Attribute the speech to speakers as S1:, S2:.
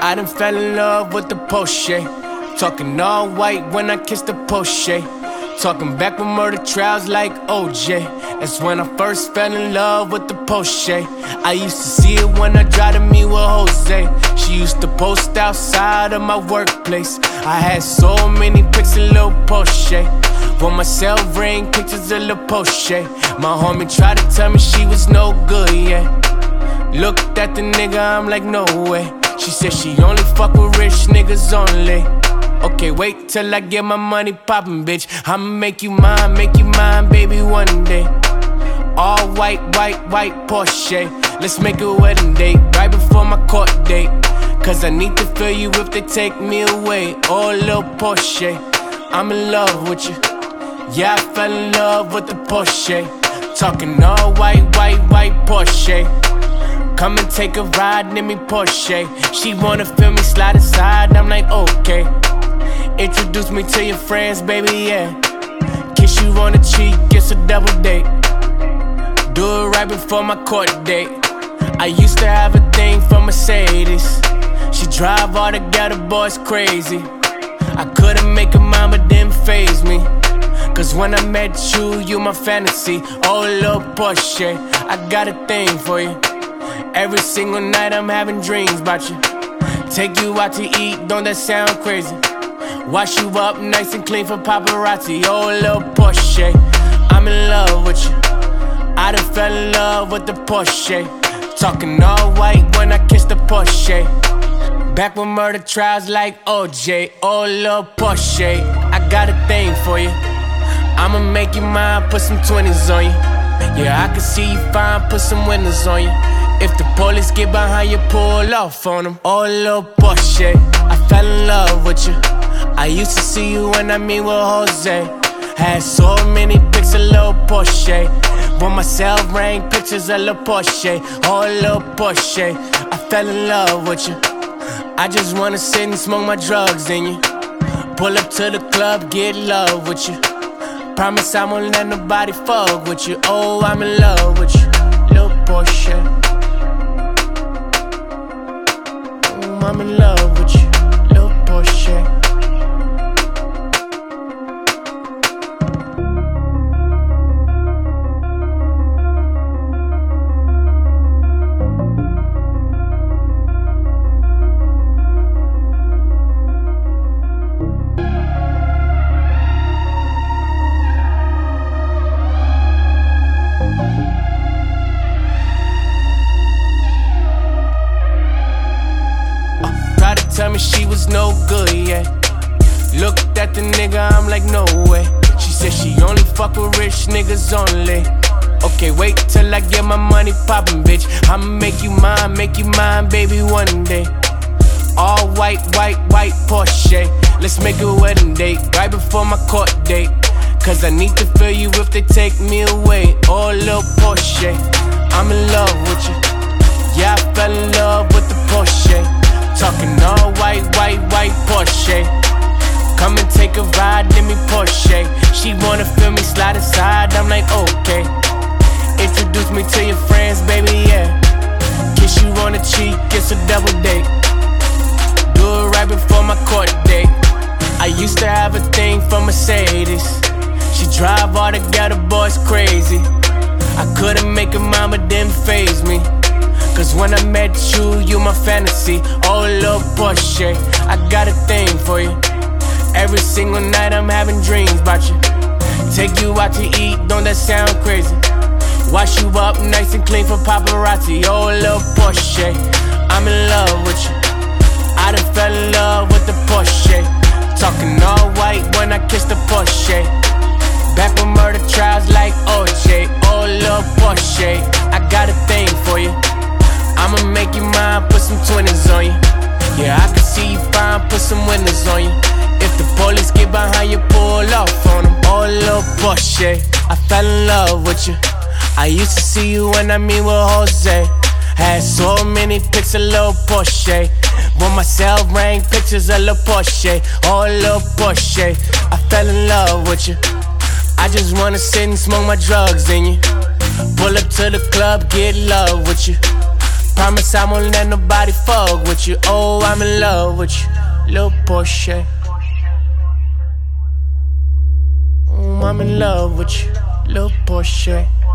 S1: I done fell in love with the Porsche. Talking all white when I kiss the Porsche. Talking back with murder trials like OJ. That's when I first fell in love with the Porsche. I used to see it when I drive to me with Jose. She used to post outside of my workplace. I had so many pics of Lil Porsche. For myself, ring pictures of Lil Porsche. My homie tried to tell me she was no good, yeah. Looked at the nigga, I'm like, no way. She said she only fuck with rich niggas only. Okay, wait till I get my money poppin', bitch. I'ma make you mine, baby, one day. All white, white Porsche. Let's make a wedding date right before my court date. Cause I need to feel you if they take me away. Oh, Lil Porsche, I'm in love with you. Yeah, I fell in love with the Porsche. Talking all white Porsche. Come and take a ride in me Porsche. She wanna feel me slide aside, I'm like, okay. Introduce me to your friends, baby, yeah. Kiss you on the cheek, it's a double date. Do it right before my court date. I used to have a thing for Mercedes. She drive all the ghetto boys crazy. I couldn't make her mine, but didn't faze me. Cause when I met you, you my fantasy. Oh, Lil Porsche, I got a thing for you. Every single night I'm having dreams about you. Take you out to eat, don't that sound crazy? Wash you up nice and clean for paparazzi. Oh, Lil Porsche, I'm in love with you. I done fell in love with the Porsche. Talking all white when I kiss the Porsche. Back with murder trials like OJ. Oh, Lil Porsche, I got a thing for you. I'ma make you mine, put some 20s on you. Yeah, I can see you fine, put some windows on you. If the police get behind you, pull off on them. Oh, Lil Porsche, I fell in love with you. I used to see you when I meet with Jose. Had so many pics of Lil Porsche. For myself, rang pictures of Lil Porsche. Oh, Lil Porsche, I fell in love with you. I just wanna sit and smoke my drugs in you. Pull up to the club, get love with you. Promise I won't let nobody fuck with you. Oh, I'm in love with you, Lil Porsche. Oh, I'm in love with you, Lil Porsche. Tell me she was no good, yeah. Looked at the nigga, I'm like, no way. She said she only fuck with rich niggas only. Okay, wait till I get my money poppin', bitch. I'ma make you mine, baby, one day. All white Porsche. Let's make a wedding date right before my court date. Cause I need to feel you if they take me away. Oh, Lil Porsche, I'm in love with you. Yeah, I fell in love with the Porsche. Talking all white Porsche. Come and take a ride in me Porsche. She wanna feel me slide aside, I'm like, okay. Introduce me to your friends, baby, yeah. Kiss you on the cheek, it's a double date. Do it right before my court date. I used to have a thing for Mercedes. She drive all the ghetto boys crazy. I couldn't make her mine, but didn't faze me. Cause when I met you, you my fantasy. Oh, Lil Porsche, I got a thing for you. Every single night I'm having dreams about you. Take you out to eat, don't that sound crazy? Wash you up nice and clean for paparazzi. Oh, Lil Porsche, I'm in love with you. I done fell in love with the Porsche. Talking all white when I kiss the Porsche. Back with murder trials like OJ. Oh, Lil Porsche, I got a thing for you. I'ma make you mine, put some 20s on you. Yeah, I can see you fine, put some windows on you. If the police get behind you, pull off on them. Oh, Lil Porsche, I fell in love with you. I used to see you when I meet with Jose. Had so many pics of Lil Porsche. For myself, rang pictures of Lil Porsche. Oh, Lil Porsche, I fell in love with you. I just wanna sit and smoke my drugs in you. Pull up to the club, get love with you. promise I won't let nobody fuck with you. Oh, I'm in love with you, little Porsche. I'm in love with you, little Porsche.